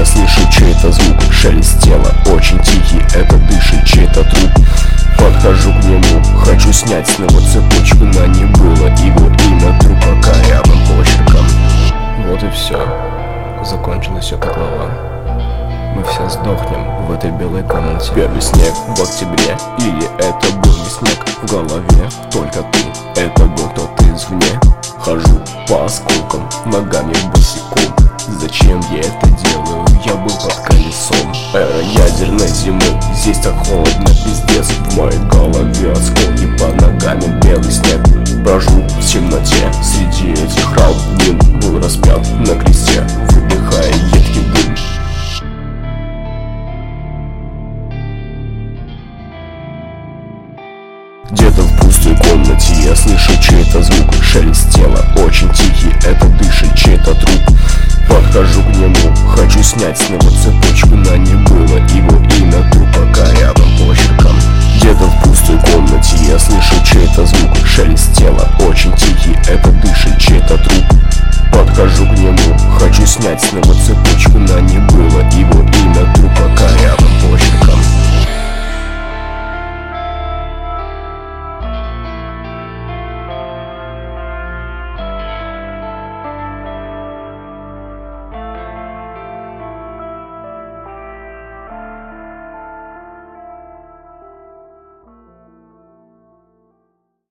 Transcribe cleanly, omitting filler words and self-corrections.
Я слышу чей-то звук, шелест тела очень тихий, это дышит чей-то труп. Подхожу к нему, хочу снять с него цепочку, на ней было его имя, трупа корявым почерком. Вот и все, закончилась эта глава. Мы все сдохнем в этой белой комнате. Первый снег в октябре, или это был не снег в голове, только ты, это был кто-то извне. Хожу по осколкам, ногами босиком. Зачем я это делаю? Я был под колесом. Эра ядерной зимы, здесь так холодно, пиздец. В моей голове осколки, под ногами белый снег. Брожу в темноте, среди этих равнин был распят на кресте, выдыхая едкий дым. Где-то в пустой комнате я слышу чей-то звук, шелест тела очень тихий, это дышит чей-то труп. Подхожу к нему, хочу снять с него цепочку, на ней было его имя, трупа корявым почерком. Где-то в пустой комнате я слышу чей-то звук, шелест тела очень тихий, это дышит чей-то труп. Подхожу к нему, хочу снять с него цепочку, на ней